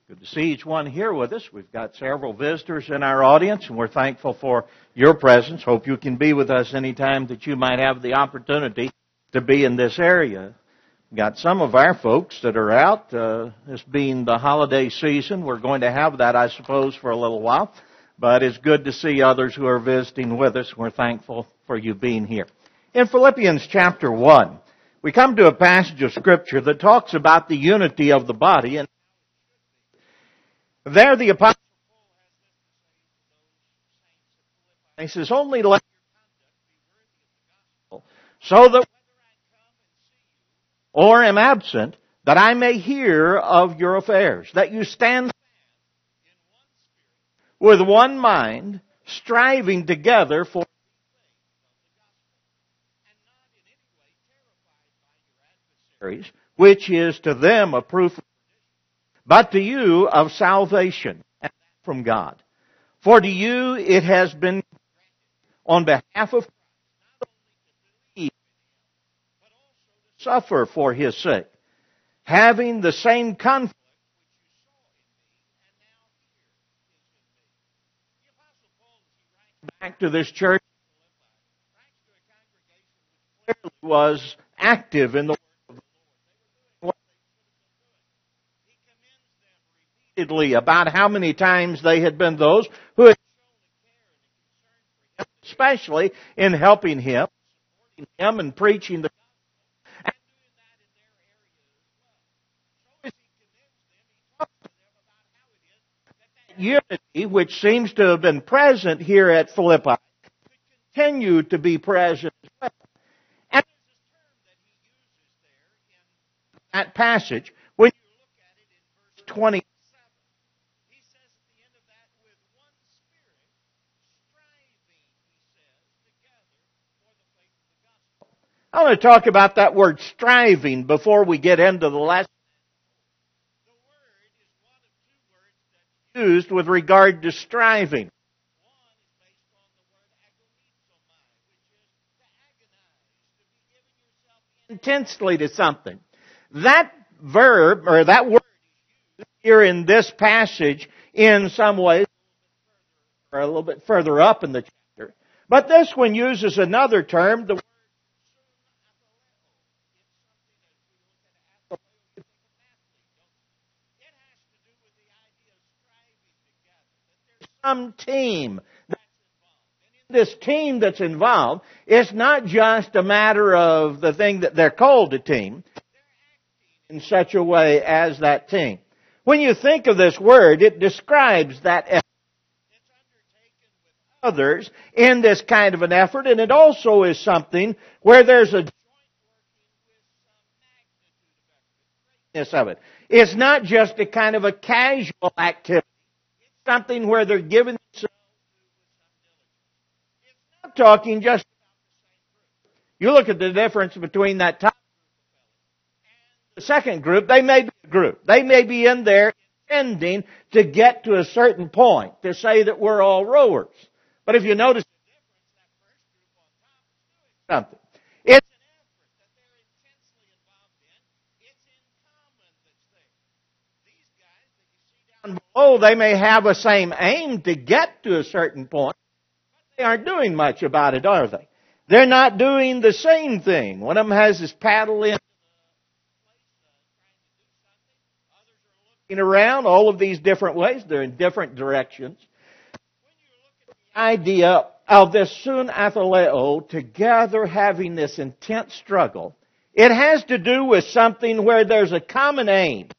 Good to see each one here with us. We've got several visitors in our audience, and we're thankful for your presence. Hope you can be with us anytime that you might have the opportunity to be in this area. We've got some of our folks that are out. This being the holiday season, we're going to have that, I suppose, for a little while. But it's good to see others who are visiting with us. We're thankful for you being here. In Philippians chapter 1, we come to a passage of Scripture that talks about the unity of the body. And there the Apostle Paul he says, only let your conduct be worthy of the gospel, so that whether I come and see you or am absent, that I may hear of your affairs, that you stand in one spirit, with one mind, striving together for the faith of the gospel, and not in any way terrified by your adversaries, which is to them a proof of but to you of salvation, and that from God. For to you it has been granted on behalf of Christ, not only to believe in Him, but also to suffer for His sake, having the same conflict which you saw in me, and now here is in me. The Apostle Paul, as he writes back to this church, writes to a congregation which clearly was active in the work of the Lord. They were doing what they should have been doing. About how many times they had been those who had shown a care and a concern for him, especially in helping him, supporting him, and preaching the gospel, and doing that in their area as well. So as he commends them, he talks to them about how it is that unity, which seems to have been present here at Philippi, could continue to be present as well. And there's this term that he uses there in that passage, when you look at it in verse 20. I want to talk about that word striving before we get into the lesson. The word is one of two words that's used with regard to striving. One is based on the word agomizomai, which is to agonize, to be giving yourself intensely to something. That verb, or that word, is used here in this passage in some ways, or a little bit further up in the chapter. But this one uses another term, the word some team that's involved. And in this team that's involved, it's not just a matter of the thing that they're called a team. They're acting in such a way as that team. When you think of this word, it describes that effort. It's undertaken with others in this kind of an effort, and it also is something where there's a joint working with some magnitude of effort, the greatness of it. It's not just a kind of a casual activity. Something where they're giving themselves to with some diligence. It's not talking just about the same group. You look at the difference between that top group and the second group. They may be a group. They may be in there intending to get to a certain point, to say that we're all rowers. But if you notice the difference, that first group on top is doing something. It's an effort that they're intensely involved in. It's in common that's there. These guys that you see down below, they may have a same aim to get to a certain point, but they aren't doing much about it, are they? They're not doing the same thing. One of them has his paddle in the place trying to do something. Others are looking around, all of these different ways. They're in different directions. When you look at the idea of this sun athaleo, together having this intense struggle, it has to do with something where there's a common aim.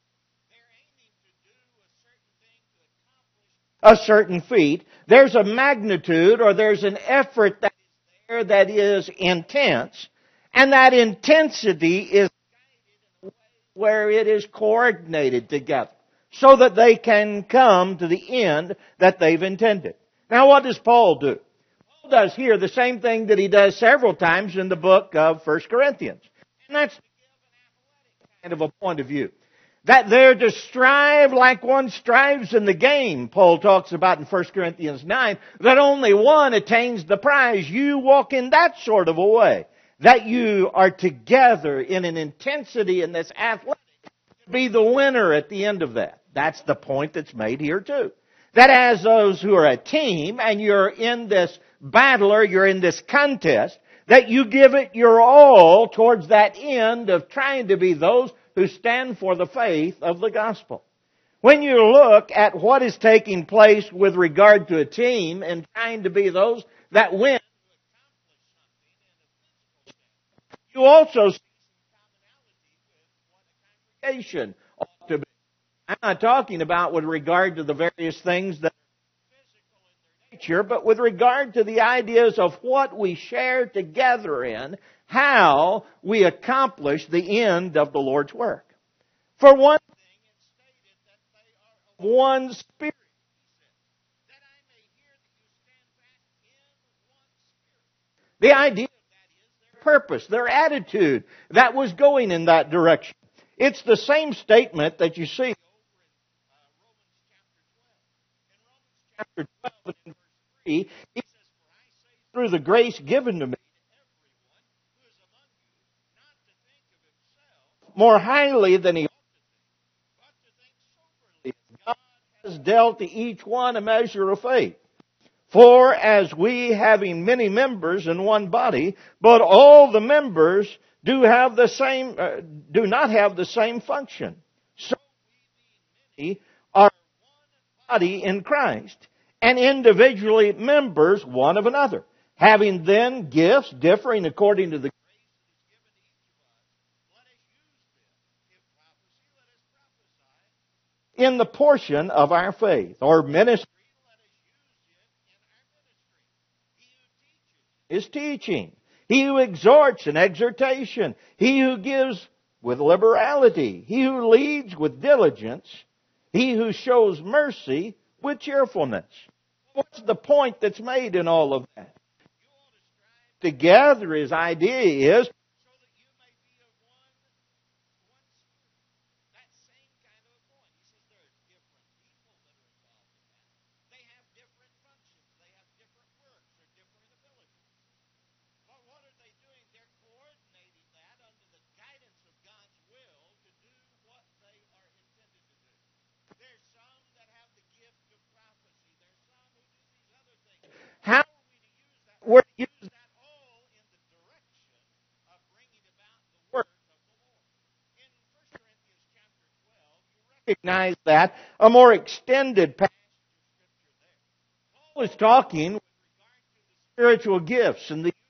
A certain feat. There's a magnitude or there's an effort that is there that is intense, and that intensity is guided in a way where it is coordinated together so that they can come to the end that they've intended. Now what does Paul do? Paul does here the same thing that he does several times in the book of 1 Corinthians. And that's to give an athletic kind of a point of view. That they're to strive like one strives in the game, Paul talks about in 1 Corinthians 9, that only one attains the prize. You walk in that sort of a way. That you are together in an intensity in this athletic to be the winner at the end of that. That's the point that's made here too. That as those who are a team and you're in this battle or you're in this contest, that you give it your all towards that end of trying to be those who stand for the faith of the gospel. When you look at what is taking place with regard to a team and trying to be those that win, you also see communication ought to be. I'm not talking about with regard to the various things that are nature, but with regard to the ideas of what we share together in, how we accomplish the end of the Lord's work. For one thing, it's stated that they are of one spirit. That I may hear that you stand fast in one spirit. The idea of that is their purpose, their attitude that was going in that direction. It's the same statement that you see over in Romans chapter 12. In Romans chapter 12 and in verse 3, he says, "For I say through the grace given to me to everyone who is among you, not to think of himself more highly than he ought to think, but to think soberly, as God has dealt to each one a measure of faith. For as we, having many members in one body, but all the members do not have the same function. So we, being many, are one body in Christ, and individually members one of another, having then gifts differing according to the grace that is given to each of us. Let us use them. If prophecy, let us prophesy in the portion of our faith, or ministry, is teaching. He who exhorts in exhortation. He who gives with liberality. He who leads with diligence. He who shows mercy with cheerfulness. What's the point that's made in all of that? Together, his idea is so that you may be of one spirit. That same kind of a point. He says there are different people that are involved in that. They have different functions. They have different works or different abilities. But what are they doing? They're coordinating that under the guidance of God's will to do what they are intended to do. There's some that have the gift of prophecy. There's some who do these other things. How are we to use that? We're to use that all in the direction of bringing about the work of the Lord. In 1 Corinthians chapter 12, you recognize that a more extended passage of Scripture there. Paul is talking with regard to the spiritual gifts and the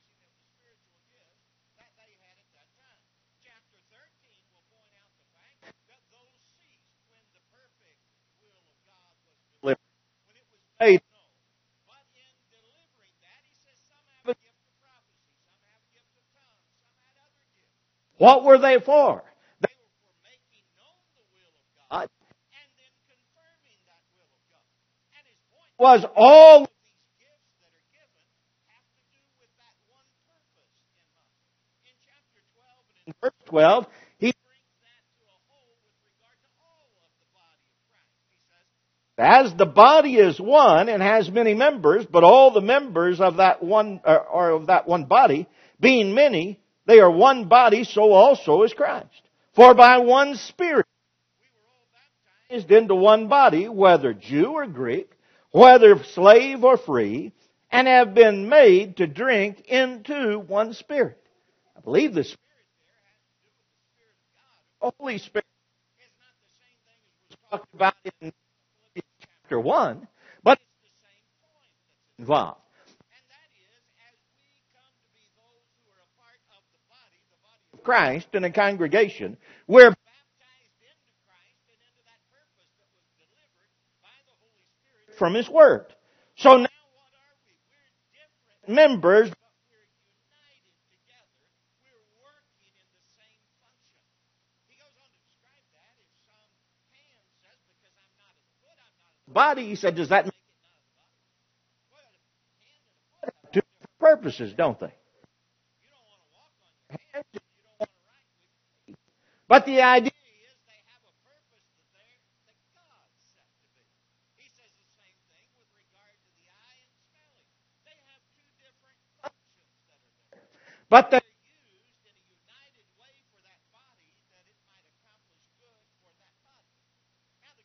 made known. But in delivering that, he says some have a gift of prophecy, some have a gift of tongues, some had other gifts. What were they for? They were for making known the will of God and then confirming that will of God. And his point was all of these gifts that are given have to do with that one purpose in mind. In chapter 12 and in verse 12, he brings that to a whole with regard to all of the body of Christ. He says, as the body is one and has many members, but all the members of that one are of that one body, being many, they are one body, so also is Christ. For by one Spirit we were all baptized into one body, whether Jew or Greek, whether slave or free, and have been made to drink into one Spirit. I believe the Spirit there has to do with the Spirit of God. The Holy Spirit is not the same thing as was talked about in chapter 1, but it's the same point that's involved. And that is, as we come to be those who are a part of the body of Christ in a congregation, we're baptized into Christ and into that purpose that was delivered by the Holy Spirit from His Word. So now what are we? We're different members, but we're united together. We're working in the same function. He goes on to describe that. If some hand says, because I'm not of the foot, I'm not of the body, he said, does that make it not of the body? Well, a hand and a foot have two different purposes, don't they? You don't want to walk on your hands, and you don't want to write with your feet. But the idea is they have a purpose that God set to be. He says the same thing with regard to the eye and smelling. They have two different functions that are there. But they're used in a united way for that body that it might accomplish good for that body. Now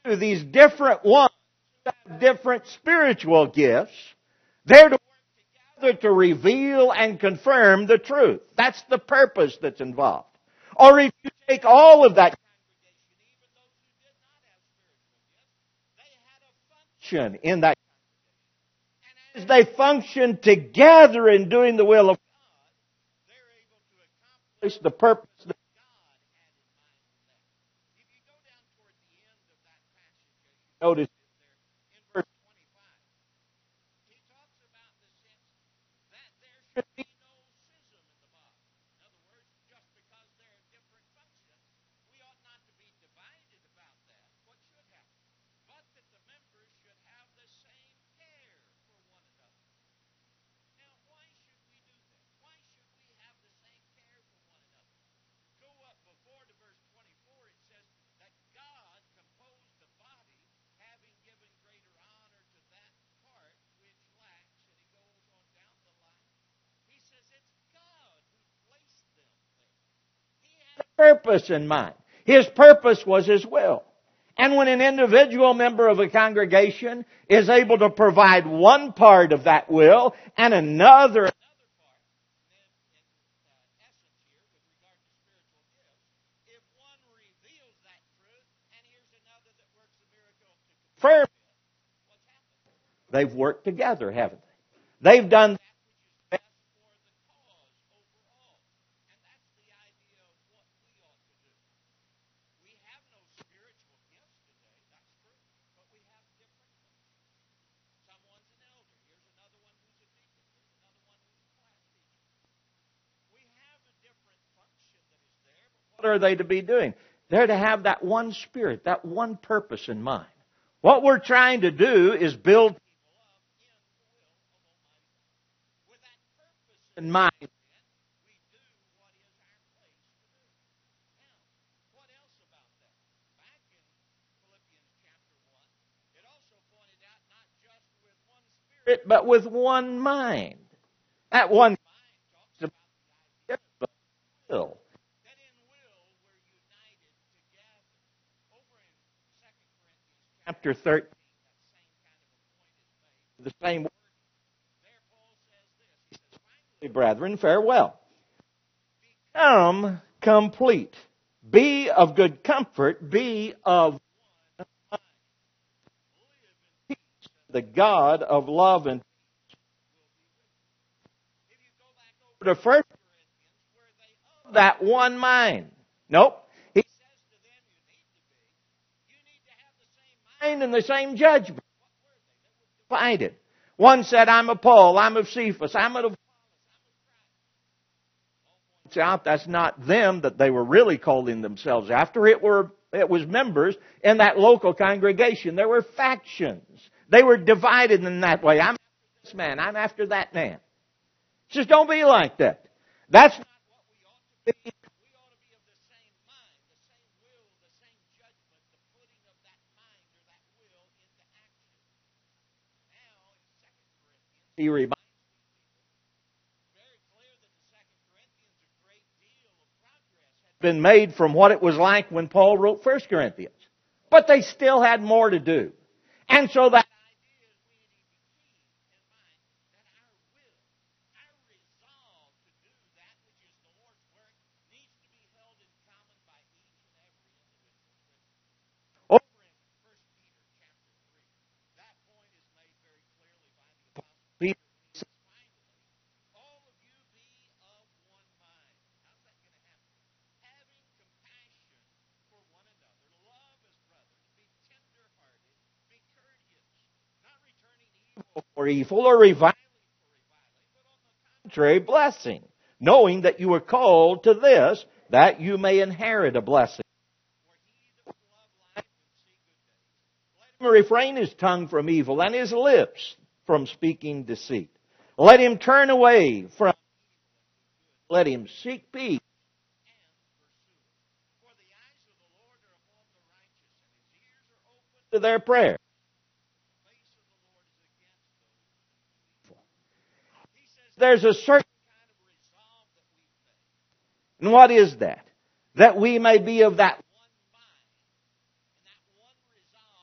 do? These different ones have different spiritual gifts. They're to work together to reveal and confirm the truth. That's the purpose that's involved. Or if you take all of that congregation, even those who did not have spiritual gifts, they had a function in that. And as they function together in doing the will of God, they're able to accomplish the purpose that God had in mind for them. If you go down toward the end of that passage, notice there in verse 25, he talks about the sense that there should be no schism in the body. In other words, just because there are different functions, we ought not to be divided about that. What should happen? But that the members should have the same care for one another. Now, why should we do that? Why should we have the same care for one another? Go up before to verse 24, it says that God composed the body, having given greater honor to that part which lacks, and he goes on down the line. He says it's God who placed them there. He had a purpose in mind. His purpose was His will. And when an individual member of a congregation is able to provide one part of that will and another part, then in essence here, with regard to spiritual gifts, if one reveals that truth and here's another that works a miracle to confirm it, what's happened? They've worked together, haven't they? They've done that which is best for the cause overall. And that's the idea of what we ought to do. We have no spiritual gifts today, that's true, but we have different functions. Someone's an elder. Here's another one who's a deacon. Here's another one who's a class teacher. We have a different function that is there, but what are they to be doing? They're to have that one spirit, that one purpose in mind. What we're trying to do is build people up in the will of Almighty God. With that purpose in mind, then, we do what is our place to do. Now, what else about that? Back in Philippians chapter 1, it also pointed out not just with one spirit, but with one mind. That one mind talks about the idea of will. That in will we're united together. Over in 2 Corinthians chapter 13, that same kind of a point is made. The same word. There Paul says this. He says, finally, brethren, farewell. Become complete. Be of good comfort. Be of one mind. Live in peace. The God of love and peace will be with you. If you go back over to 1 Corinthians, were they of that one mind? Nope. He says to them, you need to have the same mind and the same judgment. What were they? They were divided. One said, I'm of Paul, I'm of Cephas, I'm of Apollos, I'm of Christ. Out that's not them that they were really calling themselves after. It was members in that local congregation. There were factions. They were divided in that way. I'm after this man. I'm after that man. Just don't be like that. That's not what we ought to be. We ought to be of the same mind, the same will, the same judgment, the putting of that mind or that will into action. Now, in 2 Corinthians, he reminds been made from what it was like when Paul wrote 1 Corinthians. But they still had more to do. And so that idea is we need to keep in mind that our will, our resolve to do that which is the Lord's work needs to be held in common by each and every individual Christian. Over in 1 Peter chapter 3, that point is made very clearly by the Apostle Peter. He says, finally, all of you be of one mind. How's that going to happen? Having compassion for one another, love as brothers, be tender-hearted, be courteous, not returning evil for evil or reviling for reviling, but on the contrary, blessing, knowing that you are called to this, that you may inherit a blessing. For he that will love life and see good days, let him refrain his tongue from evil and his lips from speaking deceit. Let him turn away from evil. Let him seek peace. To their prayer. There's a certain kind of resolve that we've made. And what is that? That we may be of that one mind. And that one resolve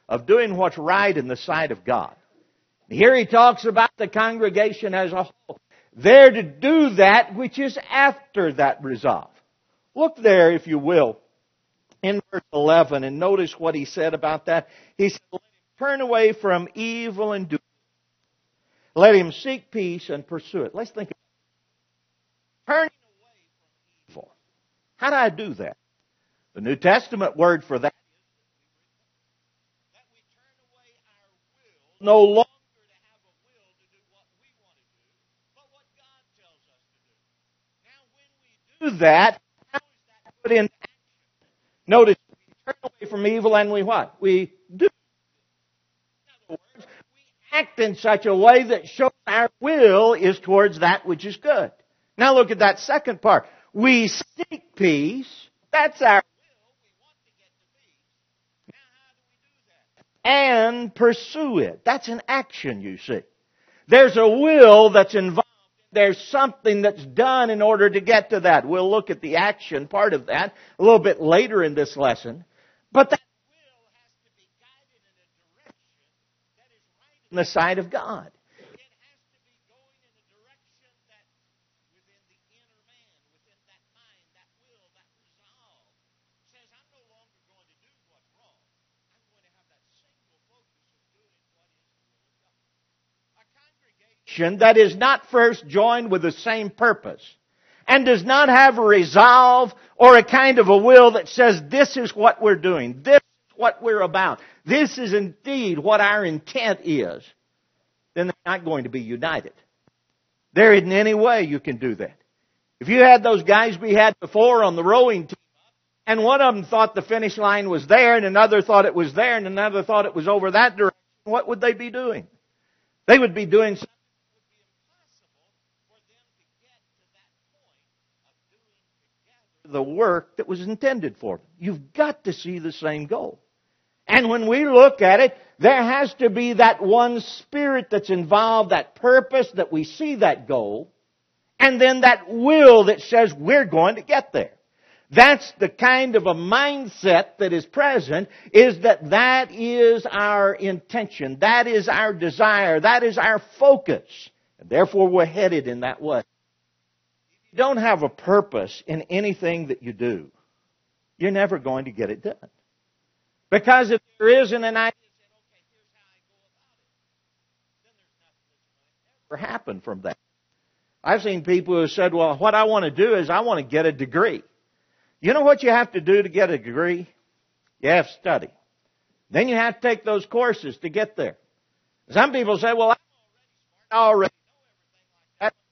of doing what's right in the sight of God. Here he talks about the congregation as a whole. They're to do that which is after that resolve. Look there, if you will, in verse 11, and notice what he said about that. He said, "Let him turn away from evil and do good. Let him seek peace and pursue it." Let's think about it. Turning away from evil. How do I do that? The New Testament word for that is that we turn away our will, no longer to have a will to do what we want to do, but what God tells us to do. Now, when we do that, how is that put into action? Notice, we turn away from evil and we what? We do. In other words, we act in such a way that shows our will is towards that which is good. Now look at that second part. We seek peace. That's our will. We want to get to peace. Now how do we do that? And pursue it. That's an action, you see. There's a will that's involved. There's something that's done in order to get to that. We'll look at the action part of that a little bit later in this lesson. But that will has to be guided in a direction that is right in the sight of God. It has to be going in a direction that within the inner man, within that mind, that will, that resolve, says, I'm no longer going to do what's wrong. I'm going to have that single focus of doing what is the will of God. A congregation that is not first joined with the same purpose and does not have a resolve or a kind of a will that says this is what we're doing, this is what we're about, this is indeed what our intent is, then they're not going to be united. There isn't any way you can do that. If you had those guys we had before on the rowing team, and one of them thought the finish line was there, and another thought it was there, and another thought it was over that direction, what would they be doing? They would be doing something that would be impossible for them to get to that point of doing together the work that was intended for them. You've got to see the same goal. And when we look at it, there has to be that one spirit that's involved, that purpose, that we see that goal, and then that will that says we're going to get there. That's the kind of a mindset that is present, is that is our intention, that is our desire, that is our focus. And therefore we're headed in that way. If you don't have a purpose in anything that you do, you're never going to get it done. Because if there isn't an idea, okay, here's how I go about it, then there's nothing that's going to ever happen from that. I've seen people who said, well, what I want to do is I want to get a degree. You know what you have to do to get a degree? You have to study. Then you have to take those courses to get there. Some people say, well, I already know everything like that.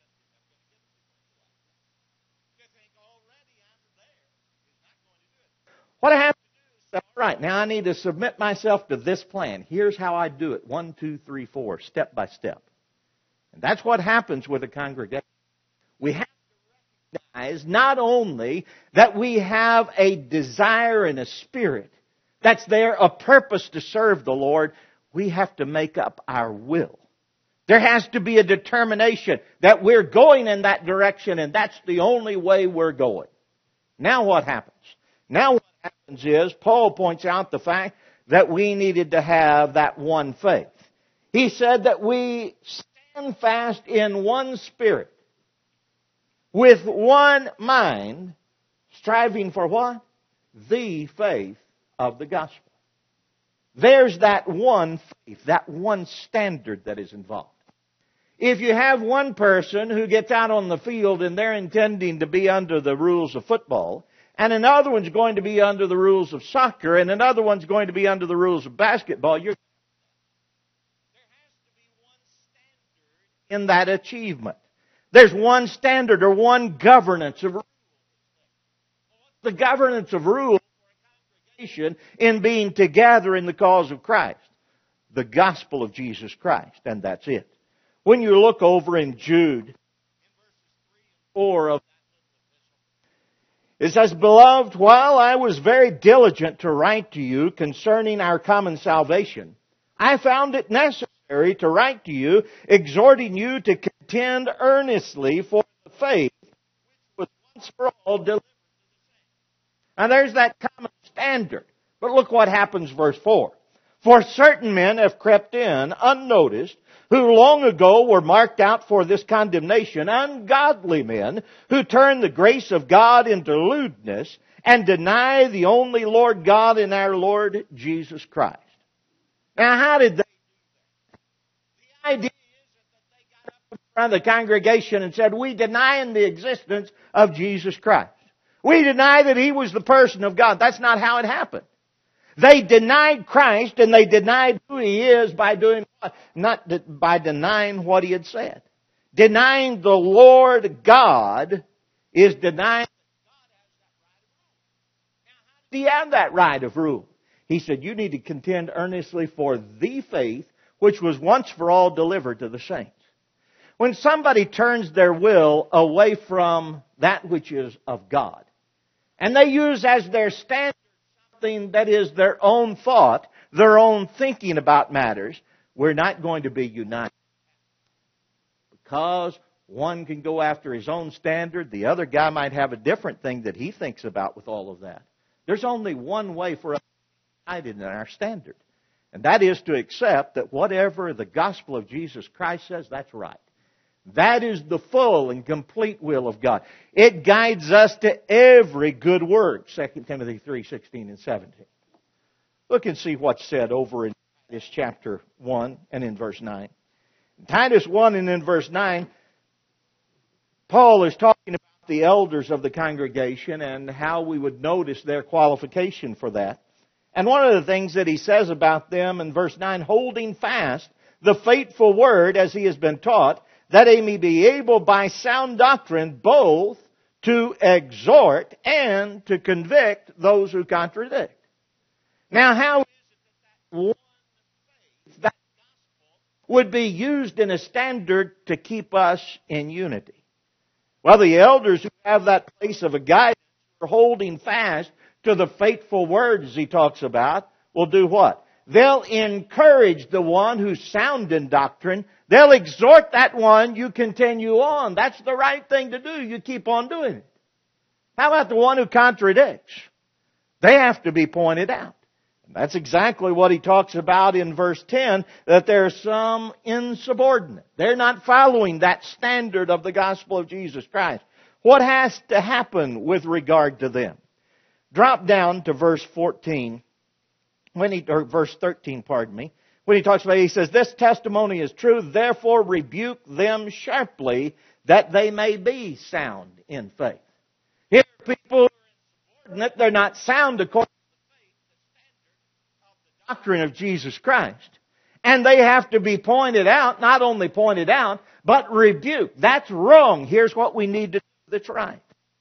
You think already I'm there. It's not going to do it. What I have to do is say, all right, now I need to submit myself to this plan. Here's how I do it. 1, 2, 3, 4, step by step. And that's what happens with a congregation. We have to recognize not only that we have a desire and a spirit that's there, a purpose to serve the Lord, we have to make up our will. There has to be a determination that we're going in that direction and that's the only way we're going. Now what happens? Now what happens is, Paul points out the fact that we needed to have that one faith. He said that we stand fast in one spirit, with one mind, striving for what? The faith of the gospel. There's that one faith, that one standard that is involved. If you have one person who gets out on the field and they're intending to be under the rules of football, and another one's going to be under the rules of soccer, and another one's going to be under the rules of basketball, there has to be one standard in that achievement. There's one standard or one governance of rules. The governance of rules for a congregation in being together in the cause of Christ. The gospel of Jesus Christ, and that's it. When you look over in Jude, in verses 3 and 4 of it says, Beloved, while I was very diligent to write to you concerning our common salvation, I found it necessary to write to you, exhorting you to contend earnestly for the faith which was once for all delivered to the saints. Now there's that common standard. But look what happens, verse 4. For certain men have crept in, unnoticed, who long ago were marked out for this condemnation, ungodly men who turn the grace of God into lewdness and deny the only Lord God and our Lord Jesus Christ. Now, how did they? The idea is that they got up in front of the congregation and said, we deny the existence of Jesus Christ. We deny that He was the person of God. That's not how it happened. They denied Christ, and they denied who He is by doing what? Not by denying what He had said. Denying the Lord God is denying that God has that right of rule. Now, how did He have that right of rule? He said, you need to contend earnestly for the faith which was once for all delivered to the saints. When somebody turns their will away from that which is of God, and they use as their standard something that is their own thought, their own thinking about matters, we're not going to be united. Because one can go after his own standard, the other guy might have a different thing that he thinks about with all of that. There's only one way for us to be united in our standard. And that is to accept that whatever the gospel of Jesus Christ says, that's right. That is the full and complete will of God. It guides us to every good work. 2 Timothy 3:16 and 17. Look and see what's said over in Titus chapter 1 and in verse 9. In Titus 1 and in verse 9, Paul is talking about the elders of the congregation and how we would notice their qualification for that. And one of the things that he says about them in verse 9, holding fast the faithful word as he has been taught, that they may be able by sound doctrine both to exhort and to convict those who contradict. Now, how is it that one faith, that gospel, would be used in a standard to keep us in unity? Well, the elders who have that place of a guidance for holding fast to the faithful words he talks about will do what? They'll encourage the one who's sound in doctrine. They'll exhort that one, you continue on. That's the right thing to do. You keep on doing it. How about the one who contradicts? They have to be pointed out. And that's exactly what he talks about in verse 10, that there's some insubordinate. They're not following that standard of the gospel of Jesus Christ. What has to happen with regard to them? Drop down to verse 14. Verse 13, pardon me. When he talks about it, he says, this testimony is true, therefore rebuke them sharply, that they may be sound in faith. Here people are insubordinate, they're not sound according to the faith, the standard of the doctrine of Jesus Christ. And they have to be pointed out, not only pointed out, but rebuked. That's wrong. Here's what we need to do that's right.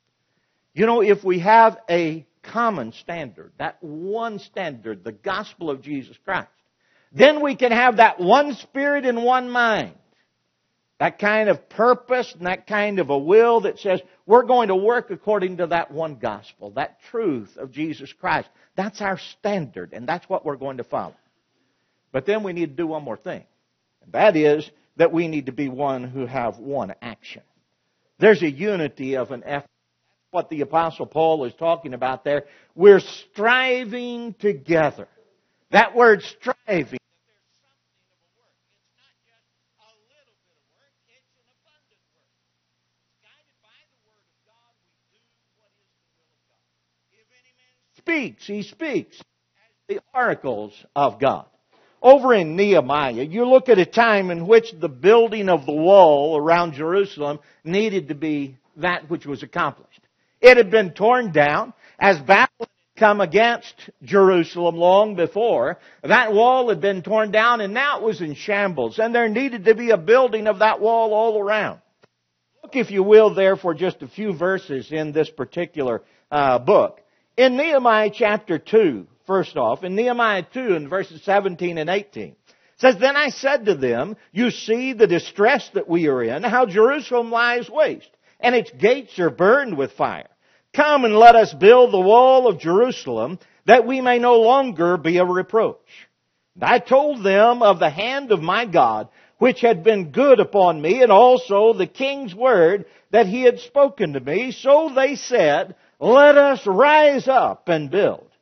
You know, if we have a common standard, that one standard, the gospel of Jesus Christ, then we can have that one spirit and one mind. That kind of purpose and that kind of a will that says we're going to work according to that one gospel, that truth of Jesus Christ. That's our standard, and that's what we're going to follow. But then we need to do one more thing. And that is that we need to be one who have one action. There's a unity of an effort. What the Apostle Paul is talking about there. We're striving together. That word striving, there's something of a work. It's not just a little bit of work, it's an abundant work. Guided by the Word of God, we do what is the will of God. If any man speaks, he speaks as the oracles of God. Over in Nehemiah, you look at a time in which the building of the wall around Jerusalem needed to be that which was accomplished. It had been torn down as Babylon had come against Jerusalem long before. That wall had been torn down and now it was in shambles. And there needed to be a building of that wall all around. Look, if you will, there for just a few verses in this particular book. In Nehemiah chapter 2, first off, in Nehemiah 2 in verses 17 and 18. It says, then I said to them, you see the distress that we are in, how Jerusalem lies waste, and its gates are burned with fire. Come and let us build the wall of Jerusalem, that we may no longer be a reproach. And I told them of the hand of my God, which had been good upon me, and also the king's word that he had spoken to me. So they said, let us rise up and build.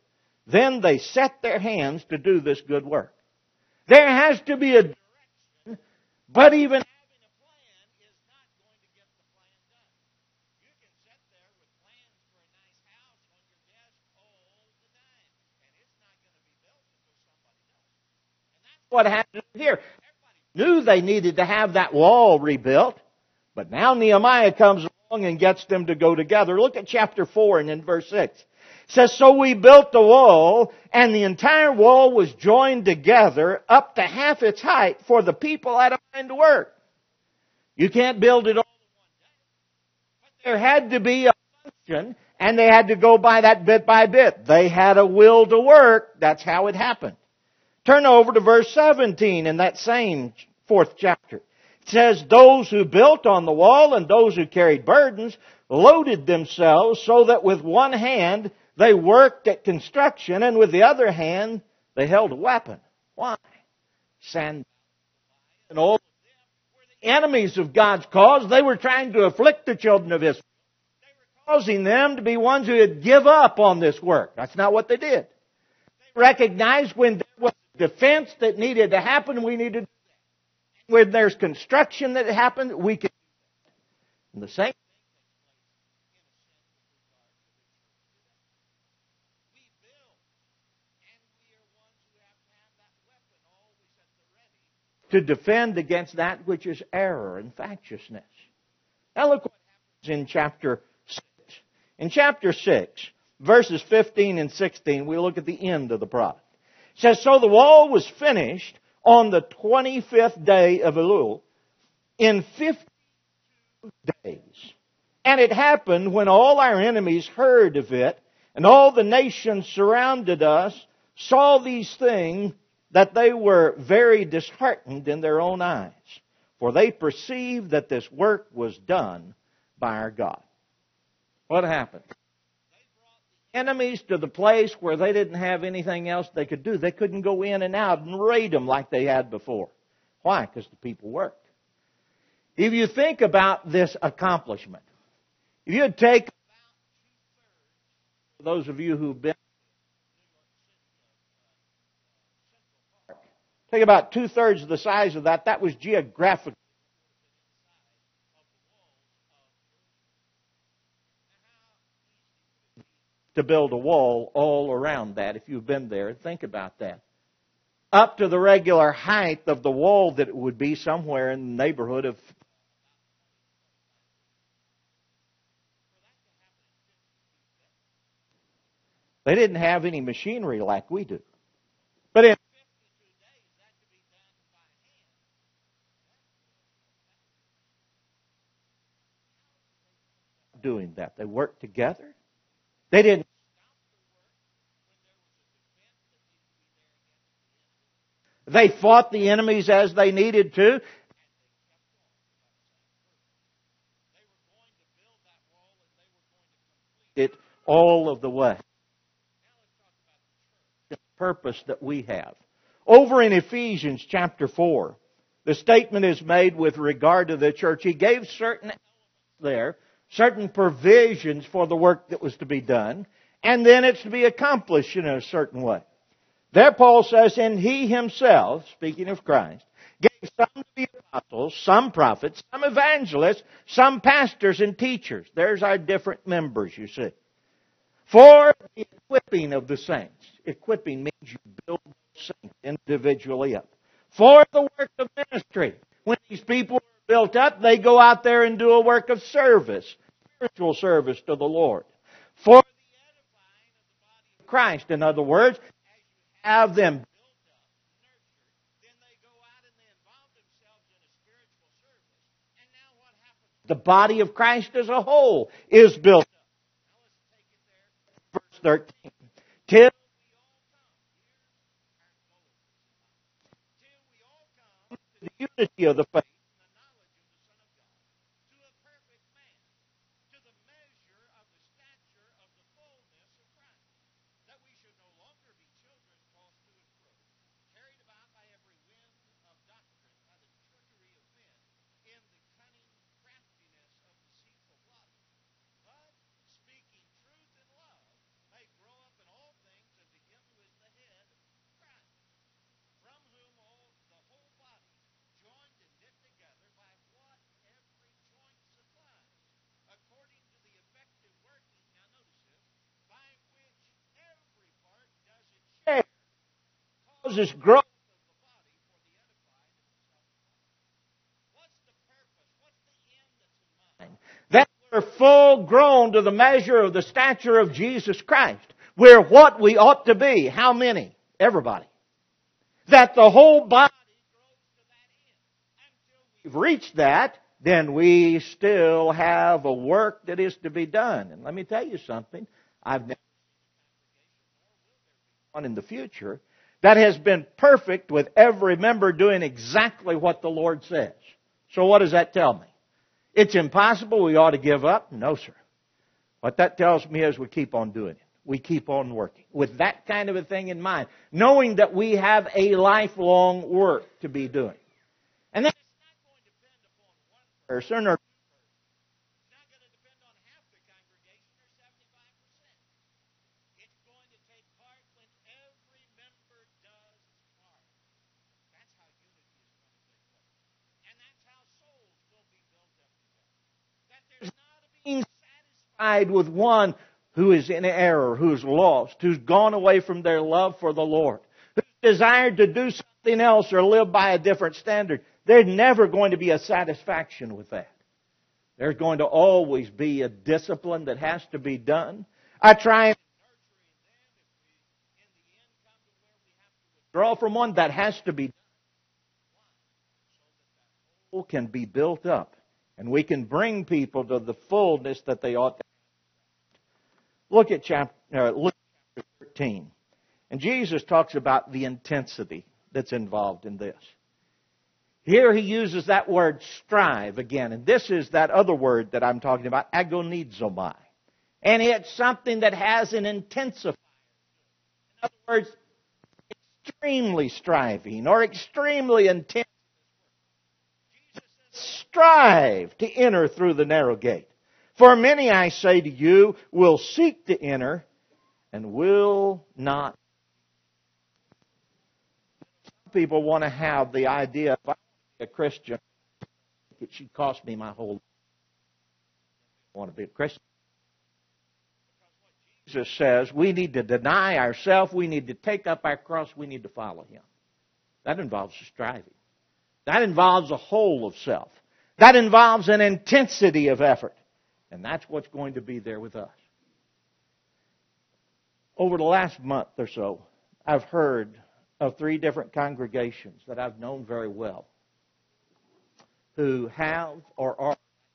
then they set their hands to do this good work. There has to be a direction, but even having a plan is not going to get the plan done. You can sit there with plans for a nice house on your desk all the time, and it's not going to be built until somebody does. And that's what happened here. Everybody knew they needed to have that wall rebuilt, but now Nehemiah comes along and gets them to go together. Look at chapter 4 and in verse 6. It says, so we built the wall, and the entire wall was joined together up to half its height, for the people had a mind to work. You can't build it all in one day. But there had to be a function, and they had to go by that bit by bit. They had a will to work. That's how it happened. Turn over to verse 17 in that same 4th chapter. It says, those who built on the wall and those who carried burdens loaded themselves so that with one hand they worked at construction, and with the other hand, they held a weapon. Why? Sanballat and all of them were the enemies of God's cause. They were trying to afflict the children of Israel. They were causing them to be ones who would give up on this work. That's not what they did. They recognized when there was defense that needed to happen, we needed to do that. When there's construction that happened, we can do that. And the same to defend against that which is error and factiousness. Now look what happens in chapter 6. In chapter 6, verses 15 and 16, we look at the end of the product. It says, so the wall was finished on the 25th day of Elul in 52 days. And it happened when all our enemies heard of it, and all the nations surrounded us, saw these things, that they were very disheartened in their own eyes, for they perceived that this work was done by our God. What happened? They brought the enemies to the place where they didn't have anything else they could do. They couldn't go in and out and raid them like they had before. Why? Because the people worked. If you think about this accomplishment, if you take about 2/3, for those of you who've been take about 2/3 of the size of that. That was geographically to build a wall all around that. If you've been there, think about that. Up to the regular height of the wall that it would be somewhere in the neighborhood of. They didn't have any machinery like we do. But in doing that. They worked together. They didn't. They fought the enemies as they needed to. It all of the way. The purpose that we have. Over in Ephesians chapter 4, the statement is made with regard to the church. He gave certain elements there, certain provisions for the work that was to be done, and then it's to be accomplished in a certain way. There Paul says, and He Himself, speaking of Christ, gave some to be apostles, some prophets, some evangelists, some pastors and teachers. There's our different members, you see. For the equipping of the saints. Equipping means you build saints individually up. For the work of ministry. When these people are built up, they go out there and do a work of service. Spiritual service to the Lord. For the edifying of the body of Christ. In other words, as you have them built up, nurtured, then they go out and they involve themselves in a spiritual service. And now what happens? The body of Christ as a whole is built up. Now let's take it there. Verse 13. Till we all come to the unity of the faith. causes growth. That we're full grown to the measure of the stature of Jesus Christ. We're what we ought to be. How many? Everybody. That the whole body grows to that end. Until we've reached that, then we still have a work that is to be done. And let me tell you something. I've never seen one in the future that has been perfect with every member doing exactly what the Lord says. So what does that tell me? It's impossible. We ought to give up? No, sir. What that tells me is we keep on doing it. We keep on working with that kind of a thing in mind, knowing that we have a lifelong work to be doing. And that's not going to depend upon one person or it's not going to depend on half the congregation or 75%. It's going to take part when every member does its part. That's how unity is going to take place. And that's how souls will be built up together. That there's not a being satisfied with one who is in error, who's lost, who's gone away from their love for the Lord, who's desired to do something else or live by a different standard. There's never going to be a satisfaction with that. There's going to always be a discipline that has to be done. I try and draw from one that has to be done. So that can be built up and we can bring people to the fullness that they ought to. Look at Luke chapter 13. And Jesus talks about the intensity that's involved in this. Here he uses that word strive again. And this is that other word that I'm talking about, agonizomai. And it's something that has an intensifier. In other words, extremely striving or extremely intense. Jesus says, strive to enter through the narrow gate. For many, I say to you, will seek to enter and will not. Some people want to have the idea, if I want to be a Christian, it should cost me my whole life. I want to be a Christian. Jesus says we need to deny ourselves, we need to take up our cross, we need to follow Him. That involves striving. That involves a whole of self. That involves an intensity of effort. And that's what's going to be there with us. Over the last month or so, I've heard of 3 different congregations that I've known very well who have or are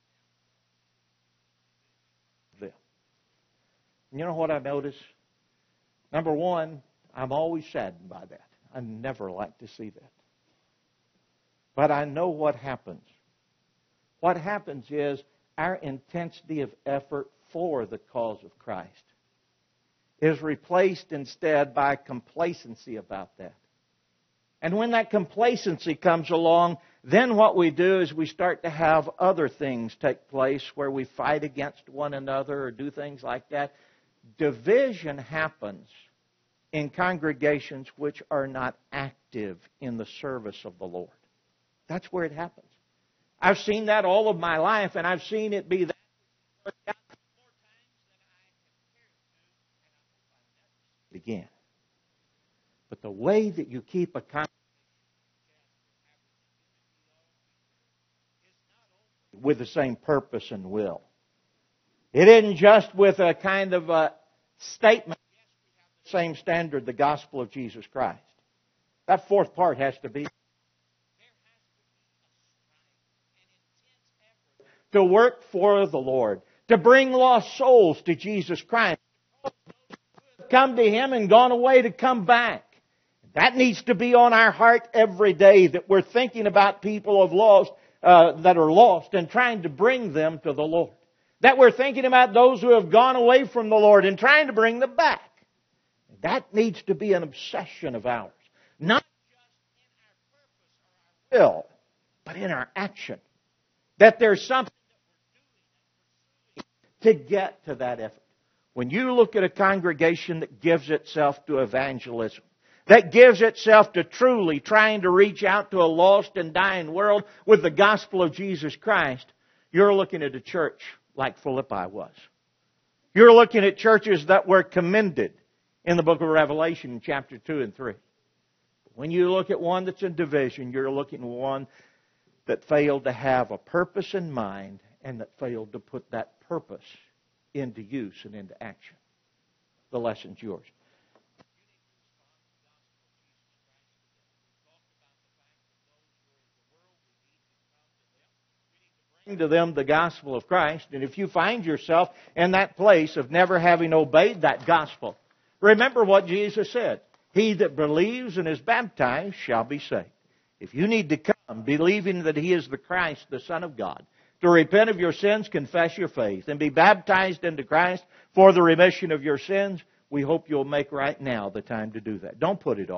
them. You know what I notice? Number one, I'm always saddened by that. I never like to see that. But I know what happens. What happens is our intensity of effort for the cause of Christ is replaced instead by complacency about that. And when that complacency comes along, then what we do is we start to have other things take place where we fight against one another or do things like that. Division happens in congregations which are not active in the service of the Lord. That's where it happens. I've seen that all of my life, and I've seen it be that more times than I can compare it to, and I hope I never see it again. But the way that you keep a congregation with the same purpose and will. It isn't just with a kind of a statement, yes, we have the same standard, the gospel of Jesus Christ. That fourth part has to be to work for the Lord, to bring lost souls to Jesus Christ, come to Him and gone away to come back. That needs to be on our heart every day, that we're thinking about people that are lost and trying to bring them to the Lord. That we're thinking about those who have gone away from the Lord and trying to bring them back. That needs to be an obsession of ours. Not just in our purpose or our will, but in our action. That there's something that we're doing and pursuing to get to that effort. When you look at a congregation that gives itself to evangelism, that gives itself to truly trying to reach out to a lost and dying world with the gospel of Jesus Christ, you're looking at a church like Philippi was. You're looking at churches that were commended in the book of Revelation, chapter 2 and 3. When you look at one that's in division, you're looking at one that failed to have a purpose in mind and that failed to put that purpose into use and into action. The lesson's yours. To them the gospel of Christ, and if you find yourself in that place of never having obeyed that gospel, remember what Jesus said. He that believes and is baptized shall be saved. If you need to come believing that He is the Christ, the Son of God, to repent of your sins, confess your faith, and be baptized into Christ for the remission of your sins, we hope you'll make right now the time to do that. Don't put it off.